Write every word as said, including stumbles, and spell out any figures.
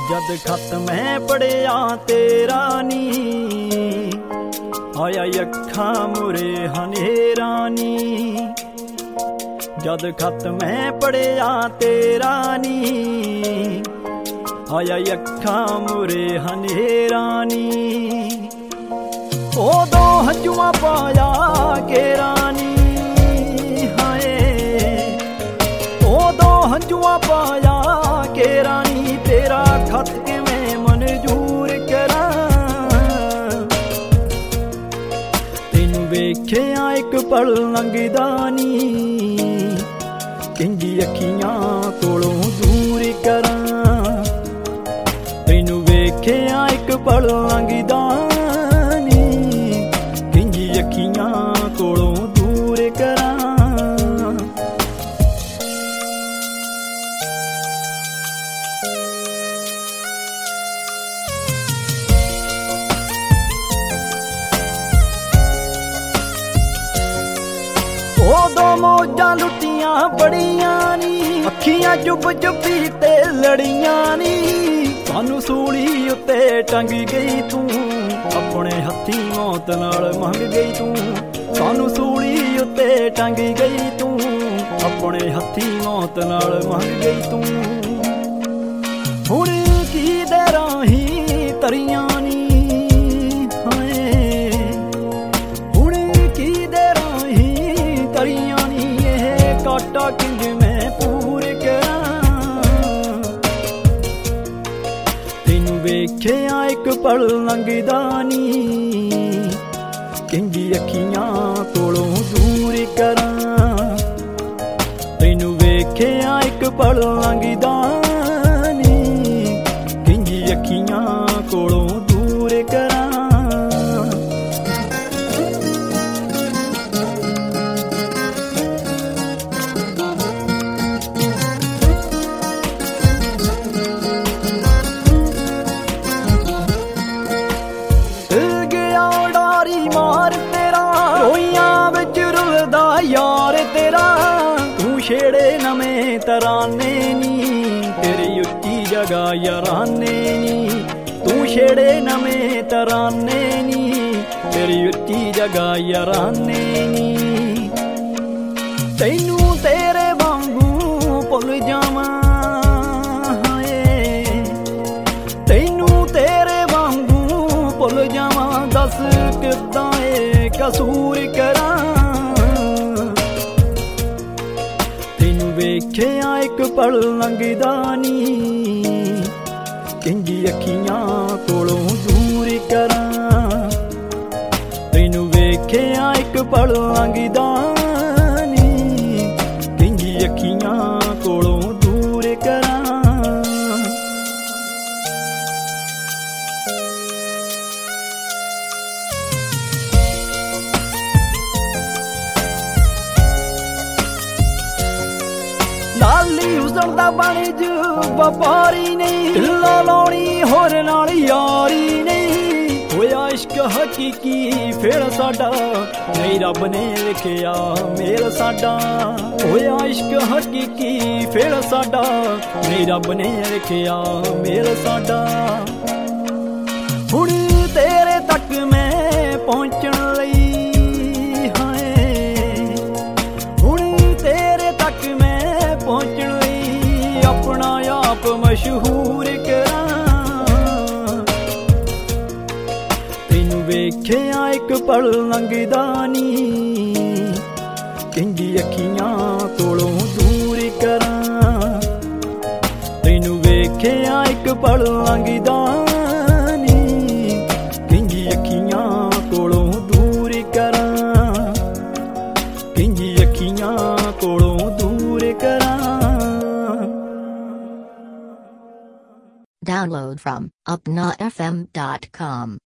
जद खत मैं पढ़िया तेरा नी आया अखां मुरे हनेरा नी। जद खत मैं पढ़िया तेरा नी आया अखां मुरे हनेरा नी। ओदों हंजुआ पाया केरा नी हाय, ओदों हंजुआ पाया केरा नी। तेरा खत किवें मंजूर करां, तैनूं वेखिया इक पल लंघदा नी, किंजी अखियां कोलों दूर करां। तैनूं वेखिया इक पल लंघदा नी, किंजी अखियां कोलों दूर करां। ओदों मौजां लुटियां बड़ियां नी, अखियां चुप चुपी ते लड़ियां नी। सानू सूली उत्ते टंग गई तू, अपने हत्थी मौत नाल मंग गई तू। सानू सूली उत्ते टंग गई तू, अपने हत्थी मौत नाल मंग गई तू। हुण की दे राही तरियां नी हाय, हुण की दे राही तरियां नी। एह काटा किंज मैं पूर करां, तैनूं वेखिया इक पल लंघदा नी, किंजी अखियां कोलों दूर करां। तैनूं वेखिया इक पल लंघदा नी, किंजी अखियां कोलों दूर करां। यार तेरा तू छेड़े नवें तराने नी, तेरी उच्ची जगह याराने नी। तू छेड़े नवें तराने नी, तेरी उच्ची जगह याराने नी। तैनूं तेरे वांगू भुल जावां हाय, तैनूं तेरे वांगू भुल जावां। दस किदां ए कसूर करां, वेखिया इक पल लंघदा नी, किंजी अखियां कोलों दूर करां। तैनूं वेखिया इक पल लंघदा नी, किंजी अखियां कोलों दूर करां। लाली हुसन दा बण ज वपारी नहीं, ढिल्ला लाउणी होर नाल यारी नहीं। होया इश्क हकीकी फिर साडा, नहीं रब ने लिखिया मेल साडा। होया इश्क हकीकी फिर साडा, नहीं रब ने लिखिया मेल साडा। हुण तेरे तक मैं पहुंचण लई हाय, हुण तेरे तक मैं पहुंचण लई अपना आप मशहूर करां। तैनूं वेखिया इक पल लंघदा नी, किंजी अखियां कोलों दूर करां। तैनूं वेखिया इक पल लंघदा नी, किंजी अखियां कोलों दूर करां। किंजी अखियां कोलों दूर करां। Download from upna f m dot com.